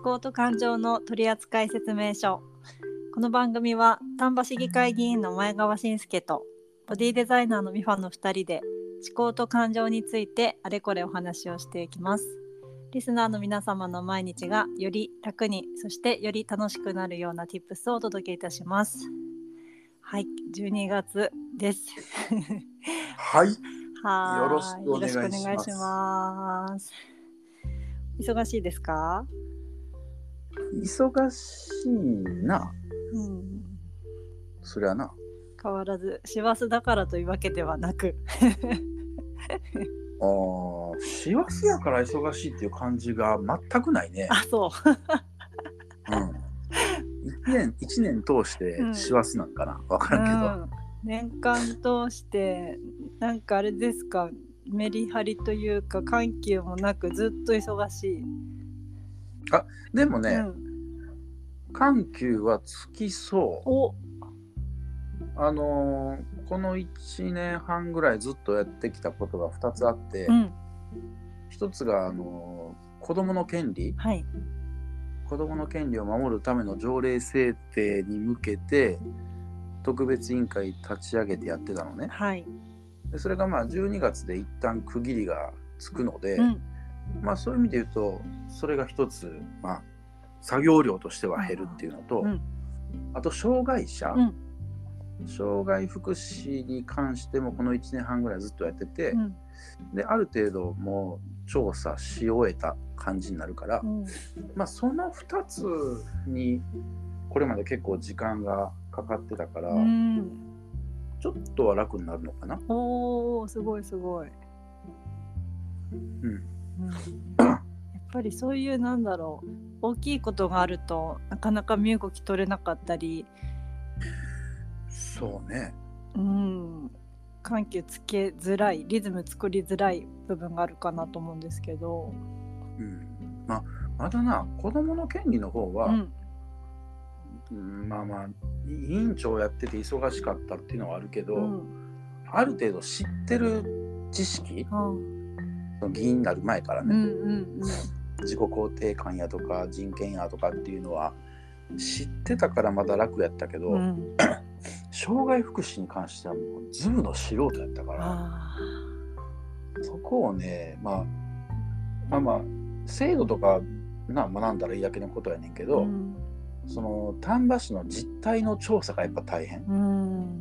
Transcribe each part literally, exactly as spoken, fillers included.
考と感情の取扱説明書。この番組は丹波市議会議員の前川信介とボディデザイナーのミファのふたりで思考と感情についてあれこれお話をしていきます。リスナーの皆様の毎日がより楽に、そしてより楽しくなるような Tips をお届けいたします。はい、じゅうにがつですはい、 はよろしくお願いします。 よろしくお願いします。忙しいですか？ 忙しいな。 うん、 そりゃな。 変わらず師走だからというわけではなくあー、師走やから忙しいっていう感じが全くないね。 あ、そううん。一年一年通して師走なんかな、わからんけど、 うん、年間通してなんかあれですか、メリハリというか緩急もなくずっと忙しい。 あ、でもね、 うん、 緩急はつきそう。 おあのー、このいちねんはんぐらいずっとやってきたことがふたつあって、 うん、 ひとつが、あのー、子どもの権利、 はい、 子どもの権利を守るための条例制定に向けて特別委員会立ち上げてやってたのね。 はい、 でそれがまあじゅうにがつで一旦区切りがつくので、 うん、 まあそういう意味で言うとそれが一つ、まあ、作業量としては減るっていうのと、 うん、 あと障害者、 うん、 障害福祉に関してもこのいちねんはんぐらいずっとやってて、 うん、 である程度もう調査し終えた感じになるから、 うん、 まあそのふたつにこれまで結構時間がかかってたから、うん、ちょっとは楽になるのかな。 おー、すごいすごい、 うんうん、 やっぱりそういうなんだろう、大きいことがあるとなかなか身動き取れなかったり、 そうね、 うん、緩急つけづらい、リズム作りづらい部分があるかなと思うんですけど、 うん、まあまだな、子どもの権利の方は、うんうん、まあまあ委員長やってて忙しかったっていうのはあるけど、うん、ある程度知ってる知識、うん、議員になる前からね、うんうんうん、自己肯定感やとか人権やとかっていうのは知ってたからまだ楽やったけど、うん、障害福祉に関してはもうズブの素人やったから、そこをね、まあまあまあ制度とかな学んだらいいだけのことやねんけど、うん、その丹波市の実態の調査がやっぱ大変、うん、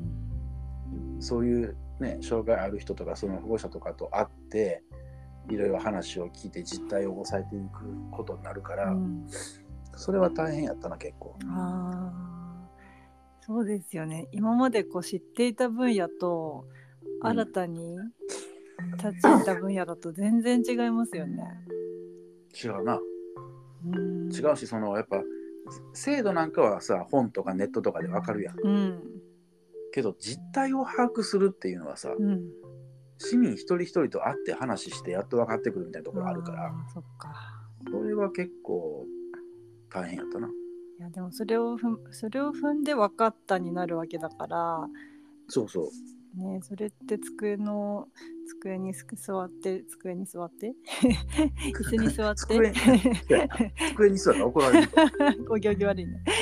そういうね障害ある人とかその保護者とかと会っていろいろ話を聞いて実態を抑えていくことになるから、うん、それは大変やったな結構。 あ、そうですよね。今までこう知っていた分野と新たに立ち入った分野だと全然違いますよね。 違うな、うん、違うし、そのやっぱ制度なんかはさ本とかネットとかでわかるやん、うん、けど実態を把握するっていうのはさ、うん、市民一人一人と会って話してやっと分かってくるみたいなところあるから、 そっか、 それは結構大変やったな。 いやでもそれをふそれを踏んで分かったになるわけだから、 そうそうね、それって机の机に座って机に座って椅子に座って机, 机に座ったら怒られるお行儀悪いね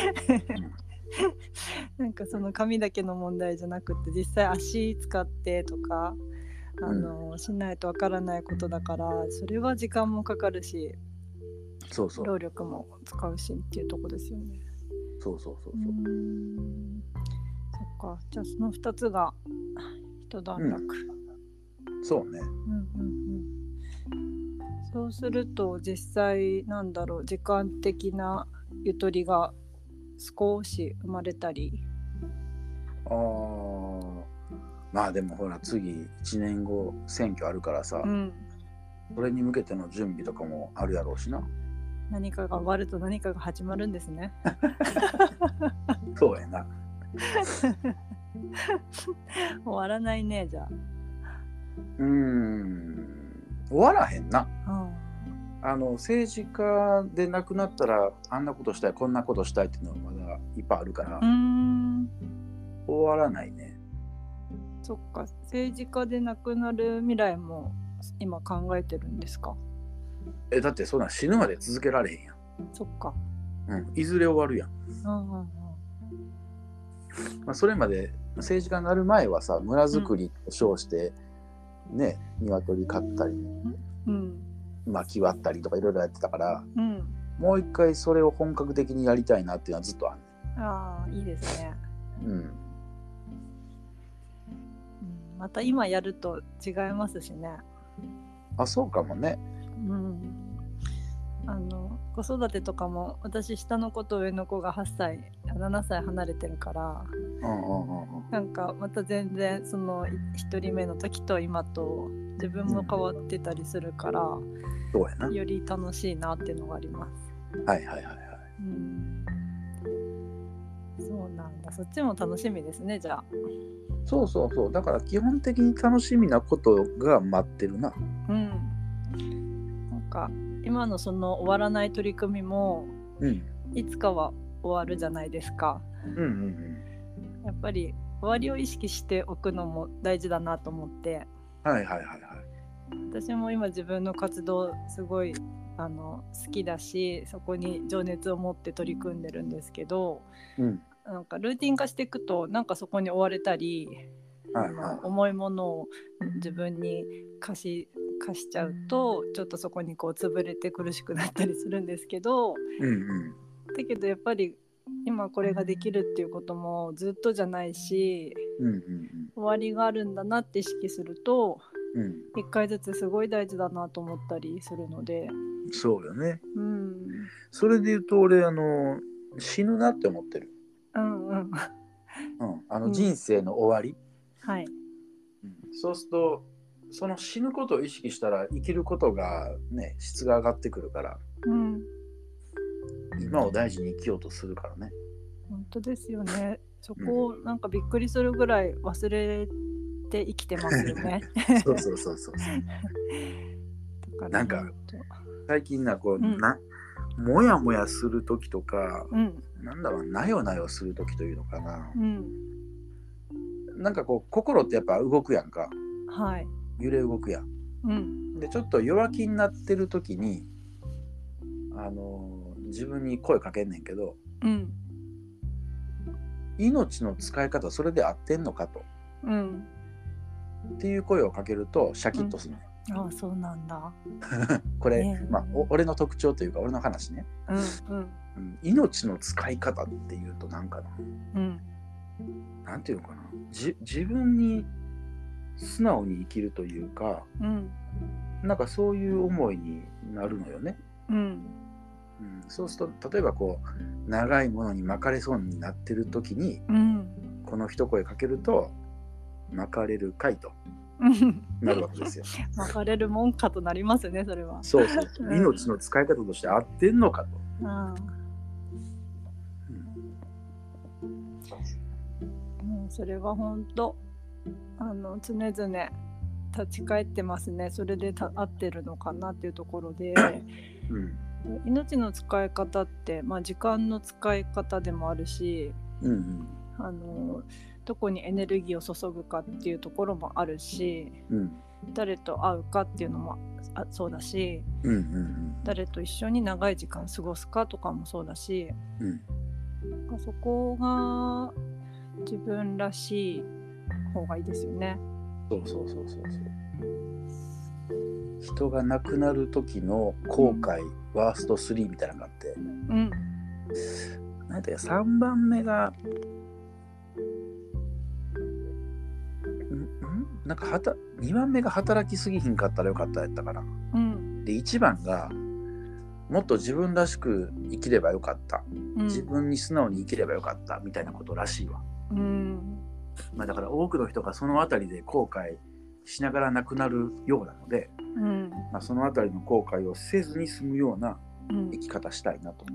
なんかその紙だけの問題じゃなくて実際足使ってとかあの、うん、しないとわからないことだから、それは時間もかかるし、 そうそう労力も使うしっていうとこですよね。 そうそうそうそう、うーん、そっか、じゃあそのふたつが一段落、 うん、そうね、うんうんうん、 そうすると実際なんだろう、時間的なゆとりが少し生まれたり。 あー、まあでもほら次いちねんご選挙あるからさ、うん、それに向けての準備とかもあるやろうしな。 何かが終わると何かが始まるんですねそうやな終わらないね。じゃあうーん、終わらへんな、うん、あの政治家でなくなったらあんなことしたいこんなことしたいっていうのはまだいっぱいあるから、うーん、終わらないね。 そっか、政治家でなくなる未来も今考えてるんですか？ え、だってそんな死ぬまで続けられへんやん。 そっか、 うん、いずれ終わるやん。 うんうんうん、 まあ、それまで政治家になる前はさ、村づくりと称して、うん、ね、鶏飼ったり、うん、薪割ったりとかいろいろやってたから、うん、もう一回それを本格的にやりたいなっていうのはずっとある。 ああ、いいですね。うん。また今やると違いますしね。 あ、そうかもね。 うん。あの子育てとかも私下の子と上の子がはっさいななさい離れてるから、うんうんうんうん、なんかまた全然そのひとりめの時と今と自分も変わってたりするから、うん、 そうやな、 より楽しいなっていうのがあります。 はいはいはいはい、 うん、そうなんだ。そっちも楽しみですね、じゃあ。 そうそうそう、だから基本的に楽しみなことが待ってるな。 うん、なんか今のその終わらない取り組みも、うん、いつかは終わるじゃないですか。うんうんうん、やっぱり終わりを意識しておくのも大事だなと思って、はいはいはいはい、私も今自分の活動すごいあの好きだし、そこに情熱を持って取り組んでるんですけど、うん、なんかルーティン化していくとなんかそこに追われたり、はいはい、あの重いものを自分に貸し貸しちゃうとちょっとそこにこう潰れて苦しくなったりするんですけど、うんうん、だけどやっぱり今これができるっていうこともずっとじゃないし、うんうんうん、終わりがあるんだなって意識すると、うん、いっかいずつすごい大事だなと思ったりするので。 そうよね、うん、それで言うと俺あの死ぬなって思ってる。うんうんうん、あの人生の終わり、うん、はい、うん、そうするとその死ぬことを意識したら生きることがね質が上がってくるから、うん、今を大事に生きようとするからね。 本当ですよね。そこをなんかびっくりするぐらい忘れて生きてますよね。 そうそうそうそうなんか最近なこう、うん、なもやもやする時とか、うん、なんだろうなよなよする時というのかな、うん、なんかこう心ってやっぱ動くやんか、はい、揺れ動くやん、うん、でちょっと弱気になってる時にあのー、自分に声かけんねんけど、うん、命の使い方それで合ってんのかと、うん、っていう声をかけるとシャキッとする、 うん、ああそうなんだこれ、えーまあ、俺の特徴というか俺の話ね、うんうんうん、命の使い方っていうとなんかな、うん、なんていうのかな、じ自分に素直に生きるというか、うん、なんかそういう思いになるのよね、うんうん、そうすると例えばこう長いものに巻かれそうになってる時に、うん、この一声かけると巻かれるかいとなるわけですよ。 巻かれるもんかとなりますね、それは。 そうそう、うん、命の使い方として合ってんのかと、うんうん、それは本当あの常々立ち返ってますね。それでた合ってるのかなっていうところで、うん、命の使い方って、まあ、時間の使い方でもあるし、うんうん、あのどこにエネルギーを注ぐかっていうところもあるし、うん、誰と会うかっていうのもあそうだし、うんうんうん、誰と一緒に長い時間過ごすかとかもそうだし、うん、そこが自分らしい方がいいですよね。 そうそうそうそうそう。人が亡くなる時の後悔、うん、ワーストスリーみたいなのがあって、うん、なんていうかさんばんめがなんかはたにばんめが働きすぎひんかったらよかったやったかな、うん、でいちばんがもっと自分らしく生きればよかった、うん、自分に素直に生きればよかったみたいなことらしいわ、うんまあ、だから多くの人がそのあたりで後悔しながら亡くなるようなので、うんまあ、そのあたりの後悔をせずに済むような生き方したいなと、うん、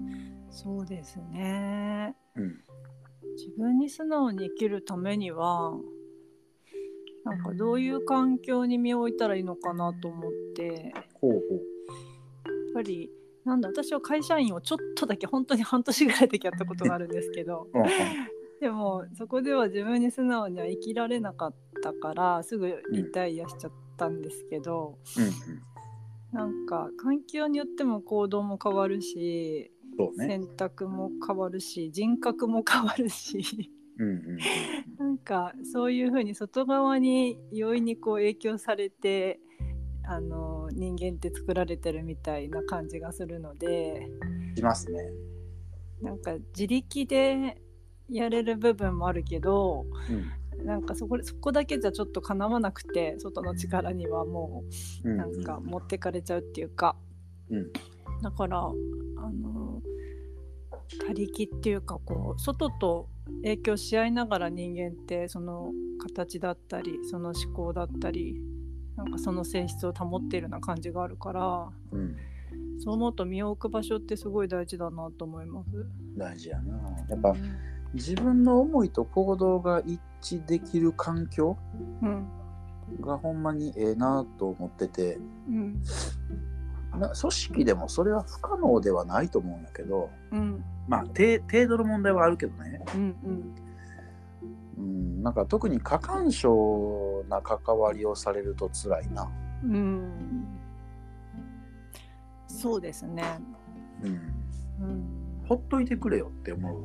そうですね、うん、自分に素直に生きるためにはなんかどういう環境に身を置いたらいいのかなと思って、ほうほう、やっぱりなんだ私は会社員をちょっとだけ本当に半年ぐらいだけやったことがあるんですけどでもそこでは自分に素直には生きられなかったからすぐリタイアしちゃったんですけど、うんうんうん、なんか環境によっても行動も変わるしそうね、 選択も変わるし人格も変わるしうんうん、 なんかそういうふうに外側に容易にこう影響されてあの人間って作られてるみたいな感じがするので、 しますね。 なんか自力でやれる部分もあるけど、 うん、 なんかそこ、そこだけじゃちょっとかなわなくて外の力にはもうなんか持ってかれちゃうっていうか、 うん、 だからあの他力っていうかこう外と影響し合いながら人間ってその形だったりその思考だったりなんかその性質を保っているような感じがあるから、 うん、 そう思うと身を置く場所ってすごい大事だなと思います。 大事やな。やっぱ、うん、自分の思いと行動が一致できる環境がほんまにええなと思ってて、うん、な組織でもそれは不可能ではないと思うんやけど、うん、まあ程度の問題はあるけどね、うんうんうん、なんか特に過干渉な関わりをされると辛いな。うん、 そうですね、 うんうん、ほっといてくれよって思う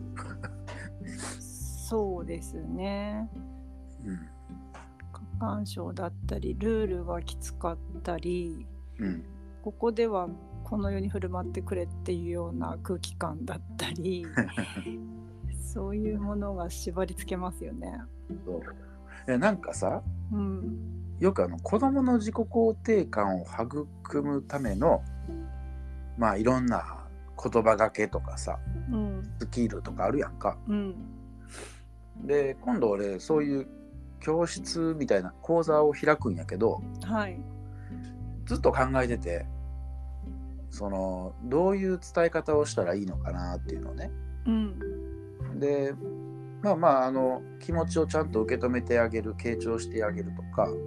そうですね、うん、過干渉だったりルールがきつかったり、うん、ここではこのように振る舞ってくれっていうような空気感だったりそういうものが縛り付けますよね。 そうえなんかさ、うん、よくあの子どもの自己肯定感を育むためのまあいろんな言葉がけとかさ、うん、スキルとかあるやんか、うん、で今度俺そういう教室みたいな講座を開くんやけど、はい、ずっと考えててそのどういう伝え方をしたらいいのかなっていうのね、うん、でまあまああの気持ちをちゃんと受け止めてあげる傾聴してあげるとか、うん、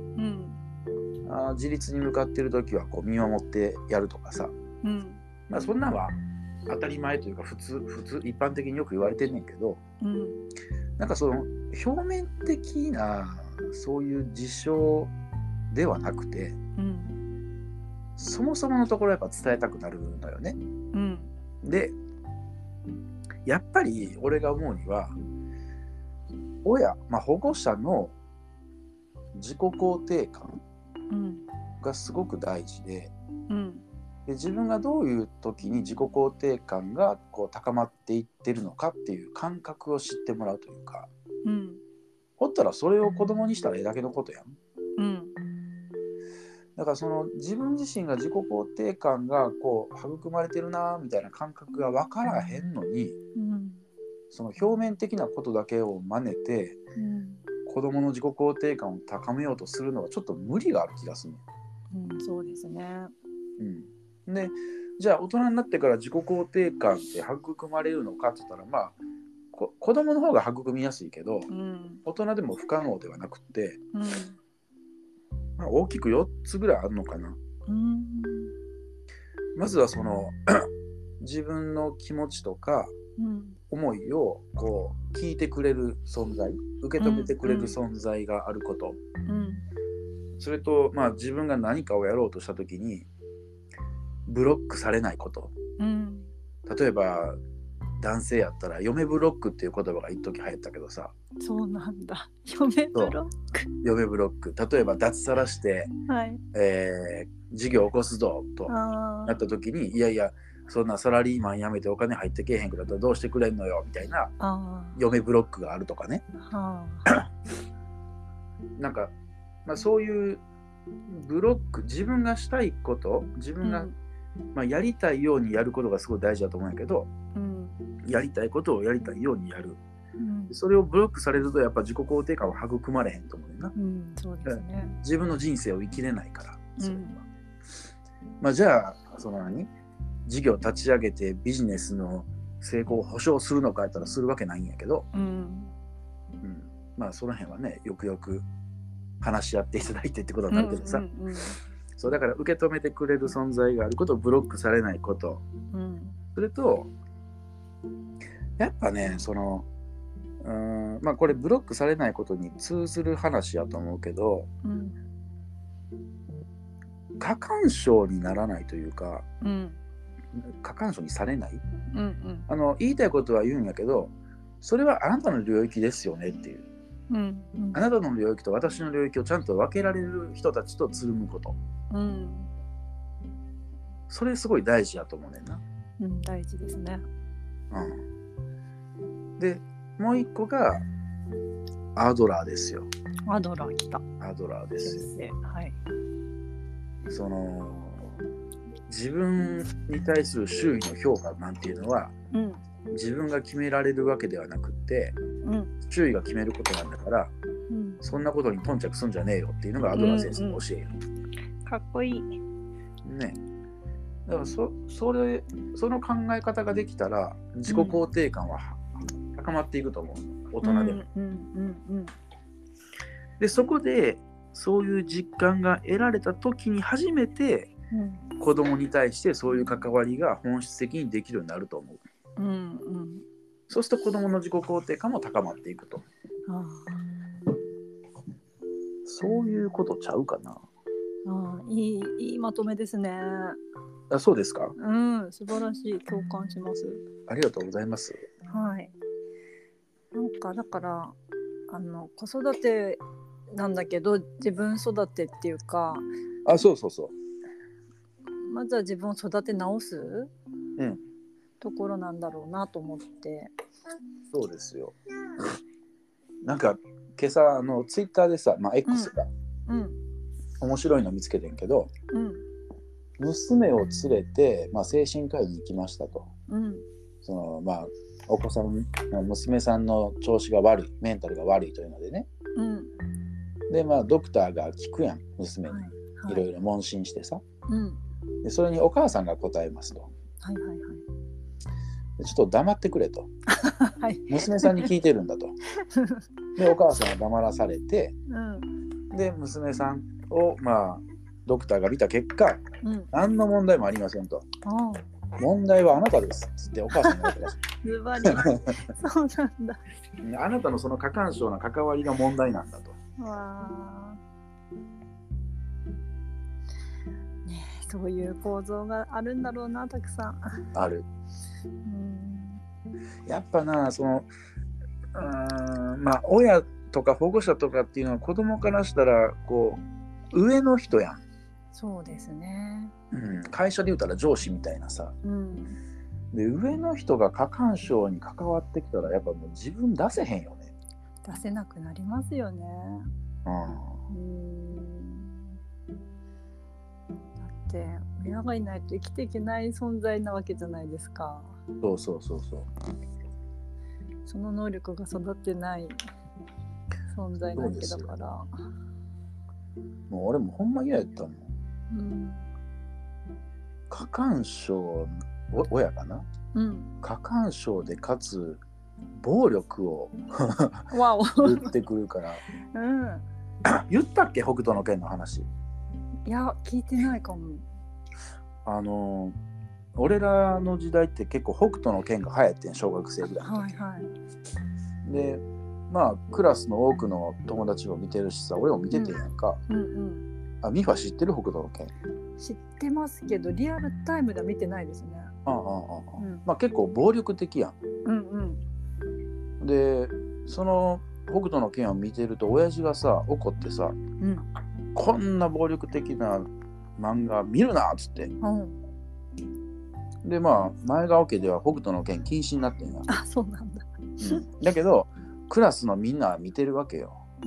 あ自立に向かってる時はこう見守ってやるとかさ、うんまあ、そんなんは当たり前というか普通普通一般的によく言われてんねんけど、うん、なんかその表面的なそういう事象ではなくて、うん、そもそものところやっぱ伝えたくなるんだよね、うん、でやっぱり俺が思うには親、まあ、保護者の自己肯定感がすごく大事で、うん、で自分がどういう時に自己肯定感がこう高まっていってるのかっていう感覚を知ってもらうというか、うん、ほったらそれを子供にしたらええだけのことやん、うん、だからその自分自身が自己肯定感がこう育まれてるなみたいな感覚が分からへんのに、うん、その表面的なことだけを真似て、うん、子供の自己肯定感を高めようとするのはちょっと無理がある気がする、 うん、そうですね、 うん、でじゃあ大人になってから自己肯定感って育まれるのかって言ったらまあこ子供の方が育みやすいけど、うん、大人でも不可能ではなくて、うんまあ、大きくよっつぐらいあるのかな、うん、まずはその自分の気持ちとか、うん、思いをこう聞いてくれる存在受け止めてくれる存在があること、うん、それと、まあ、自分が何かをやろうとした時にブロックされないこと、うん、例えば男性やったら嫁ブロックっていう言葉が一時流行ったけどさ、 そうなんだ、嫁ブロック嫁ブロック例えば脱サラして、はいえー、事業を起こすぞとなった時にいやいやそんなサラリーマン辞めてお金入ってけえへんくなったらどうしてくれんのよみたいな嫁ブロックがあるとかねなんか、まあ、そういうブロック自分がしたいこと自分が、うんまあ、やりたいようにやることがすごい大事だと思うんやけど、うん、やりたいことをやりたいようにやる、うん、それをブロックされるとやっぱ自己肯定感は育まれへんと思うよな、うん、そうですね、自分の人生を生きれないからそれは、うんまあ、じゃあその何事業立ち上げてビジネスの成功を保証するのかやったらするわけないんやけど、うんうん、まあその辺はねよくよく話し合っていただいてってことになるけどさ、うんうんうん、そうだから受け止めてくれる存在があることをブロックされないこと、うん、それとやっぱねそのうーんまあこれブロックされないことに通ずる話やと思うけど、うん、過干渉にならないというか、うん過干渉にされない、 うんうん、 あの言いたいことは言うんやけど、それはあなたの領域ですよねっていう、 うんうん、 あなたの領域と私の領域をちゃんと分けられる人たちとつるむこと、 うん、 それすごい大事やと思うねんな、 うん、大事ですね、 うん、でもう一個がアドラーですよ。 アドラー来た。 アドラーですよ。 先生、はい。 その自分に対する周囲の評価なんていうのは、うん、自分が決められるわけではなくって、うん、周囲が決めることなんだから、うん、そんなことに頓着すんじゃねえよっていうのがアドラー先生の教えよ、 うんうん、かっこいいね。だから そ, それその考え方ができたら自己肯定感は高まっていくと思う、大人でも、うんうんうんうん、でそこでそういう実感が得られた時に初めて、うん、子供に対してそういう関わりが本質的にできるようになると思う、うんうん、そうすると子供の自己肯定感も高まっていくと。あ、そういうことちゃうかな。 あ、いい、いいまとめですね。 あ、そうですか。 うん、素晴らしい、共感します。 ありがとうございます。 はい。なんかだからあの子育てなんだけど自分育てっていうか、 あ、そうそうそう。 まずは自分を育て直す、 うん、 ところなんだろうなと思って。 そうですよ。なんか今朝あのツイッターでさ、まあ、X が、うんうん、面白いの見つけてんけど、うん、娘を連れて、まあ、精神科医に行きましたと、うん、そのまあお子さん娘さんの調子が悪い、メンタルが悪いというのでね、うん、でまあドクターが聞くやん娘に、はいはい、いろいろ問診してさ、うん、でそれにお母さんが答えますと、はいはいはい、でちょっと黙ってくれと、はい、娘さんに聞いてるんだとでお母さんは黙らされて、うん、で娘さんをまあドクターが見た結果、うん、何の問題もありませんと、問題はあなたですっつってお母さんに言われたらしい。 ズバリそうなんだ。 あなたのその過干渉な関わりが問題なんだと。 わー、ね、そういう構造があるんだろうな、たくさん。 ある。うん、やっぱな、そのうーん、まあ親とか保護者とかっていうのは子供からしたらこう上の人やん。 そうですね、 うん、会社で言うたら上司みたいなさ、うん、で上の人が過干渉に関わってきたらやっぱもう自分出せへんよね。 出せなくなりますよね、うん、うんだって親がいないと生きていけない存在なわけじゃないですか。 そうそうそうそう、 その能力が育ってない存在なわけだから。 もう俺もほんま嫌やったもん、うん、過干渉親かな、うん、過干渉でかつ暴力を言ってくるから、うん、言ったっけ北斗の拳の話。 いや聞いてないかも。 あの俺らの時代って結構北斗の拳が流行ってん、小学生ぐらい、はいはい、でまあクラスの多くの友達を見てるしさ、俺も見ててんやんか、うんうんうん、あ、ミファ知ってる？北斗の拳知ってますけどリアルタイムでは見てないですね。 ああああ、うん、まあ結構暴力的やん、うんうん、でその北斗の拳を見てると親父がさ怒ってさ、うん、こんな暴力的な漫画見るなっつって、うん、でまあ前川家では北斗の拳禁止になってんや。 あ、そうなんだ、 うん、だけどクラスのみんなは見てるわけよ、うん、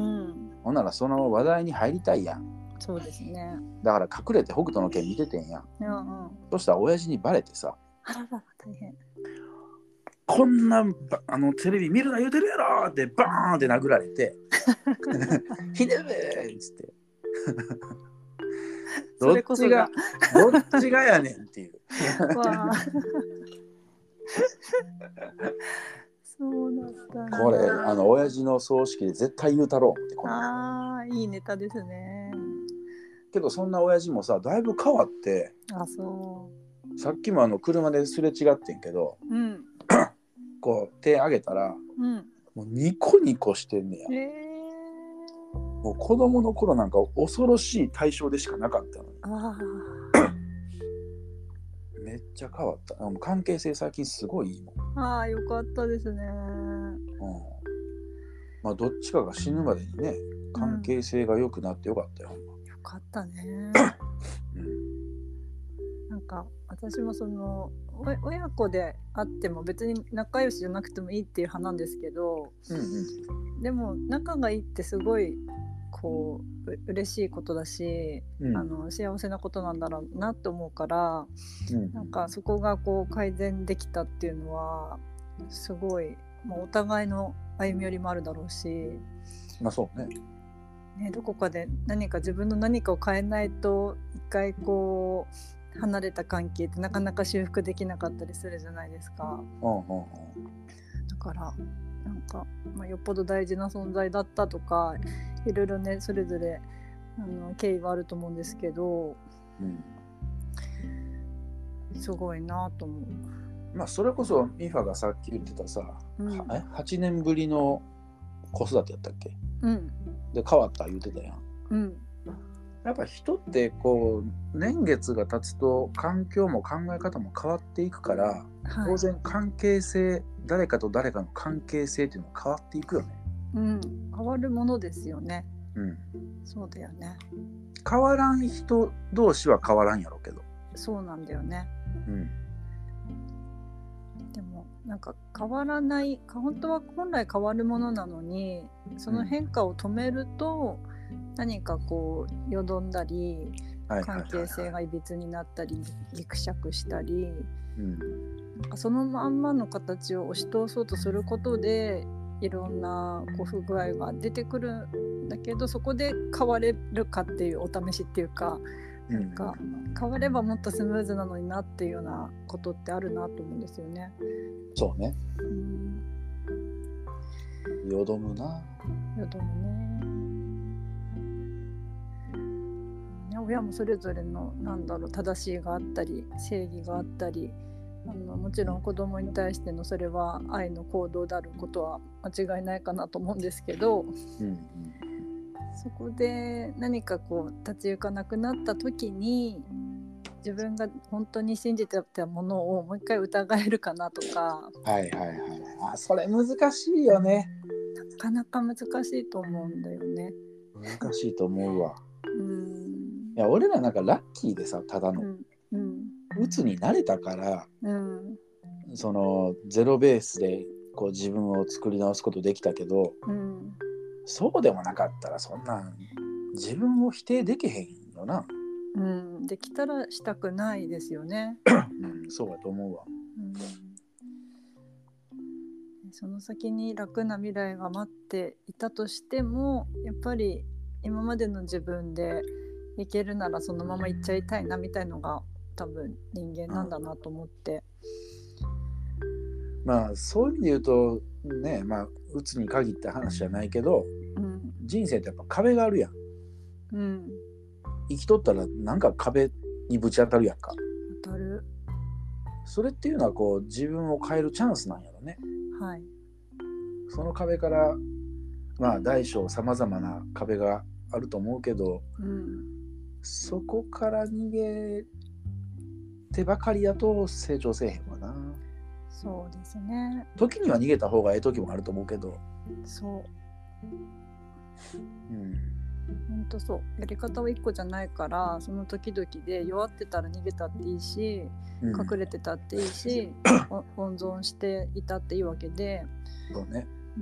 ほんならその話題に入りたいやん。 そうですね。 だから隠れて北斗の拳見ててんやん、うんうん、そしたら親父にバレてさ、 あらら大変、 こんなあのテレビ見るな言うてるやろってバーンって殴られてひでえっつってどっちがどっちがやねんっていうわそうだったな。 これあの親父の葬式で絶対言うたろうって。こああ、いいネタですね。 けどそんな親父もさだいぶ変わって、 あ、そう、 さっきもあの車ですれ違ってんけど、うん、こう手上げたら、うん、もうニコニコしてんねや、えー、もう子供の頃なんか恐ろしい対象でしかなかったのに、あめっちゃ変わった。関係性最近すごいいいもん。 ああ、よかったですね。うん。 まあどっちかが死ぬまでにね、関係性が良くなってよかったよ。 うん、よかったね。 うん。 なんか私もその親子であっても別に仲良しじゃなくてもいいっていう派なんですけど、 うんうん、 でも仲がいいってすごいこうう嬉しいことだし、うん、あの幸せなことなんだろうなって思うから、うん、なんかそこがこう改善できたっていうのはすごい、まあ、お互いの歩み寄りもあるだろうし、 まあそうね。 ね、どこかで何か自分の何かを変えないと一回こう離れた関係ってなかなか修復できなかったりするじゃないですか。 うんうんうん、 だからなんか、まあ、よっぽど大事な存在だったとかいろいろねそれぞれあの経緯はあると思うんですけど、うん、すごいなと思う。 まあそれこそミファがさっき言ってたさ、うん、はちねんぶりの子育てやったっけ、うん、で変わった言ってたやん、うん、やっぱ人ってこう年月が経つと環境も考え方も変わっていくから、はい、当然関係性、誰かと誰かの関係性っていうのは変わっていくよね。 うん、変わるものですよね。うん、そうだよね。 変わらん人同士は変わらんやろうけど。 そうなんだよね。うん。でもなんか変わらない、本当は本来変わるものなのに、その変化を止めると、うん、何かこうよどんだり、関係性がいびつになったり、ぎくしゃくしたり、うん、なんかそのまんまの形を押し通そうとすることでいろんなこう不具合が出てくるんだけど、そこで変われるかっていうお試しっていうか、なんか変わればもっとスムーズなのになっていうようなことってあるなと思うんですよね。 そうね、うん、よどむな。 よどむね。親もそれぞれのなんだろう正しいがあったり正義があったり、あのもちろん子供に対してのそれは愛の行動であることは間違いないかなと思うんですけど、うんうん、そこで何かこう立ち行かなくなった時に自分が本当に信じてたものをもう一回疑えるかなとか。 はいはいはい。あ、それ難しいよね。 なかなか難しいと思うんだよね。 難しいと思うわ。うん、いや俺らなんかラッキーでさ、ただの、うんうん、鬱になれたから、うん、そのゼロベースでこう自分を作り直すことできたけど、うん、そうでもなかったらそんな自分を否定できへんよな。 うん、できたらしたくないですよね。 うん、そうだと思うわ。 うん、その先に楽な未来が待っていたとしても、やっぱり今までの自分でいけるならそのままいっちゃいたいなみたいのが多分人間なんだなと思って、 うん、まあそういう意味で言うとね、まあうつに限った話じゃないけど、うん、人生ってやっぱ壁があるやん、うん、生きとったらなんか壁にぶち当たるやんか。 当たる。 それっていうのはこう自分を変えるチャンスなんやろね。 はい。 その壁からまあ大小さまざまな壁があると思うけど、うん、そこから逃げてばかりだと成長せえへんわな。 そうですね。 時には逃げた方がええ時もあると思うけど。 そう。うん。本当そう。やり方は一個じゃないから、その時々で弱ってたら逃げたっていいし、うん、隠れてたっていいし、温存していたっていいわけで。 そうね。うん。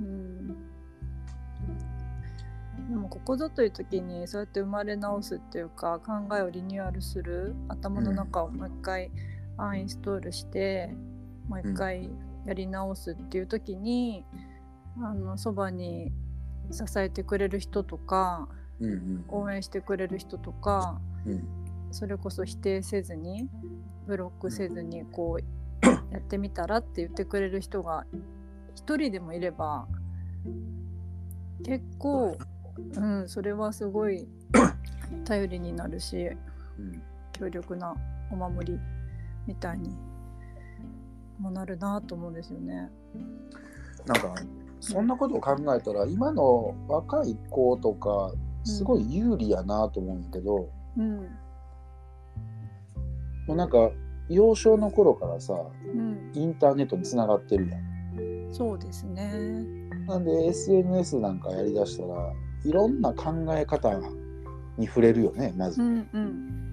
でもここぞという時にそうやって生まれ直すっていうか、考えをリニューアルする、頭の中をもう一回アンインストールして、うん、もう一回やり直すっていう時に、うん、あのそばに支えてくれる人とか、うんうん、応援してくれる人とか、うん、それこそ否定せずにブロックせずにこうやってみたらって言ってくれる人が一人でもいれば結構、うん、それはすごい頼りになるし、うん、強力なお守りみたいにもなるなと思うんですよね。 なんかそんなことを考えたら今の若い子とかすごい有利やなと思うんだけど、うん、もうなんか幼少の頃からさ、 うん、 インターネットにつながってるやん。 そうですね。 なんで エスエヌエス なんかやりだしたらいろんな考え方に触れるよね、まず。 うんうん、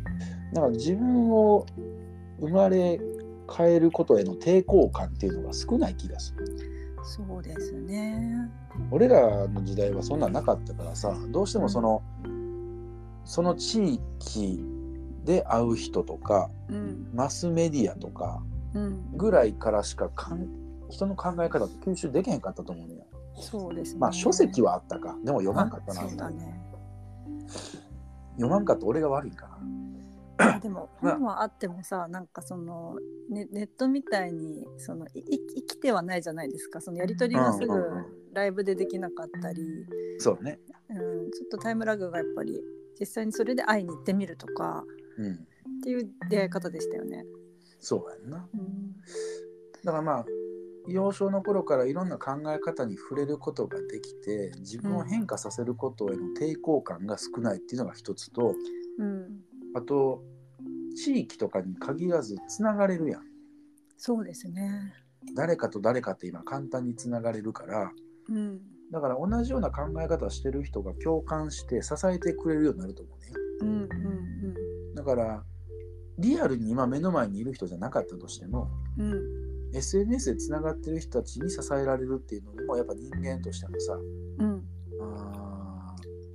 だから自分を生まれ変えることへの抵抗感っていうのが少ない気がする。 そうですね。 俺らの時代はそんなんなかったからさ、どうしてもその、うん、その地域で会う人とか、うん、マスメディアとかぐらいからしかかん人の考え方って吸収できへんかったと思うのよ。 そうですね。 まあ書籍はあったか、でも読まんかったな。 そうだね。 読まんかった俺が悪いかな。 でも本はあってもさ、なんかその ネ, ネットみたいにそのい生きてはないじゃないですか。そのやり取りがすぐライブでできなかったり、 うん、そうね、 うん、ちょっとタイムラグがやっぱり実際にそれで会いに行ってみるとか、うん、っていう出会い方でしたよね。 そうやんな、うん、だからまあ幼少の頃からいろんな考え方に触れることができて、自分を変化させることへの抵抗感が少ないっていうのが一つと、うん、あと地域とかに限らずつながれるやん。 そうですね。 誰かと誰かって今簡単につながれるから、うん、だから同じような考え方してる人が共感して支えてくれるようになると思うね。うんうんうん、だからリアルに今目の前にいる人じゃなかったとしても、うん、エスエヌエス でつながってる人たちに支えられるっていうのもやっぱ人間としてのさ、うん、あ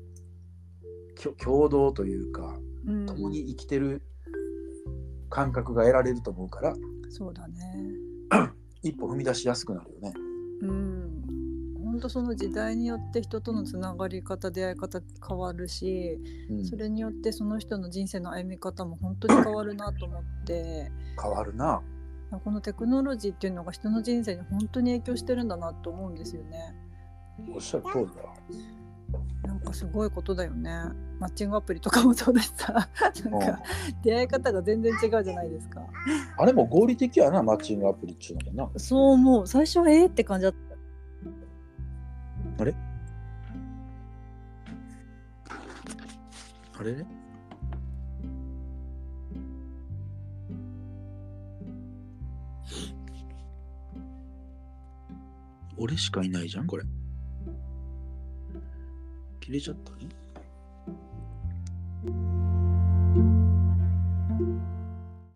共同というか、うん、共に生きてる感覚が得られると思うから、 そうだね一歩踏み出しやすくなるよね。 うん、本当その時代によって人とのつながり方出会い方変わるし、うん、それによってその人の人生の歩み方も本当に変わるなと思って変わるな。 このテクノロジーっていうのが人の人生に本当に影響してるんだなと思うんですよね。 おっしゃる通りだ。 なんかすごいことだよね。マッチングアプリとかもそうだしさなんか出会い方が全然違うじゃないですか。 あれも合理的やな、マッチングアプリっていうのもな。 そう思う。最初はえーって感じだった。 あれあれね俺しかいないじゃんこれ。切れちゃったね。